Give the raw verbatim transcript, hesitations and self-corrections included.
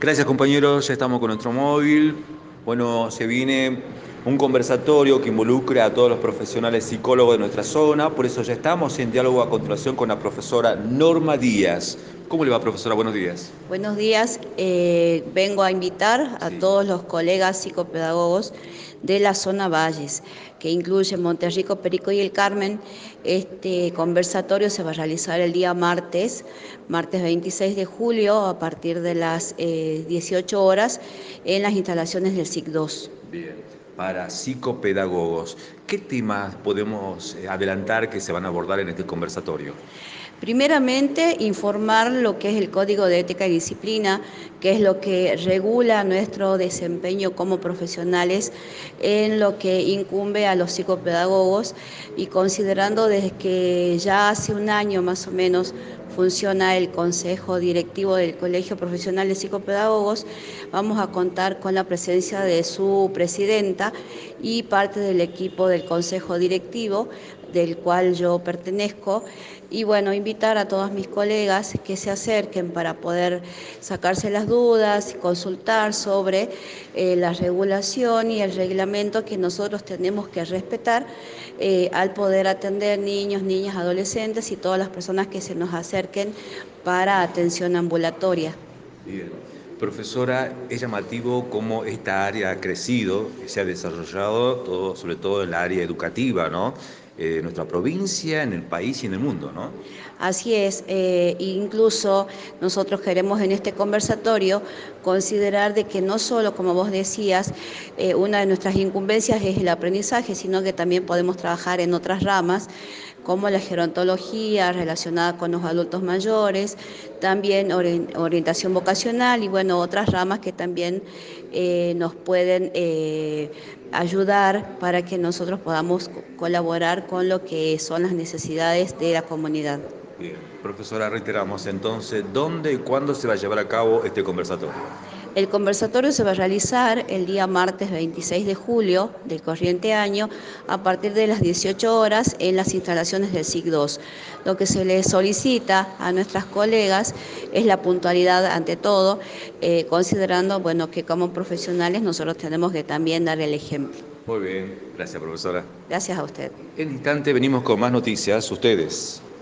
Gracias compañeros, ya estamos con nuestro móvil. Bueno, se viene un conversatorio que involucra a todos los profesionales psicólogos de nuestra zona, por eso ya estamos en diálogo a continuación con la profesora Norma Díaz. ¿Cómo le va, profesora? Buenos días. Buenos días, eh, vengo a invitar a Sí. todos los colegas psicopedagogos de la zona Valles, que incluye Monterrico, Perico y El Carmen. Este conversatorio se va a realizar el día martes, martes veintiséis de julio, a partir de las eh, dieciocho horas, en las instalaciones del S I C dos. Bien. Para psicopedagogos, ¿qué temas podemos eh, adelantar que se van a abordar en este conversatorio? Primeramente, informar lo que es el Código de Ética y Disciplina, que es lo que regula nuestro desempeño como profesionales en lo que incumbe a los psicopedagogos, y considerando desde que ya hace un año más o menos funciona el Consejo Directivo del Colegio Profesional de Psicopedagogos, vamos a contar con la presencia de su presidenta y parte del equipo del Consejo Directivo, del cual yo pertenezco, y bueno, invitar a todos mis colegas que se acerquen para poder sacarse las dudas y consultar sobre eh, la regulación y el reglamento que nosotros tenemos que respetar eh, al poder atender niños, niñas, adolescentes y todas las personas que se nos acerquen para atención ambulatoria. Bien. Profesora, es llamativo cómo esta área ha crecido, se ha desarrollado, todo, sobre todo en la área educativa, ¿no? Eh, en nuestra provincia, en el país y en el mundo, ¿no? Así es, eh, incluso nosotros queremos en este conversatorio considerar de que no solo, como vos decías, eh, una de nuestras incumbencias es el aprendizaje, sino que también podemos trabajar en otras ramas, como la gerontología relacionada con los adultos mayores, también orientación vocacional y bueno, otras ramas que también eh, nos pueden eh, ayudar para que nosotros podamos colaborar con lo que son las necesidades de la comunidad. Bien. Profesora, reiteramos entonces, ¿dónde y cuándo se va a llevar a cabo este conversatorio? El conversatorio se va a realizar el día martes veintiséis de julio del corriente año a partir de las dieciocho horas en las instalaciones del S I C dos. Lo que se les solicita a nuestras colegas es la puntualidad ante todo, eh, considerando bueno, que como profesionales nosotros tenemos que también dar el ejemplo. Muy bien, gracias, profesora. Gracias a usted. En instante venimos con más noticias, ustedes.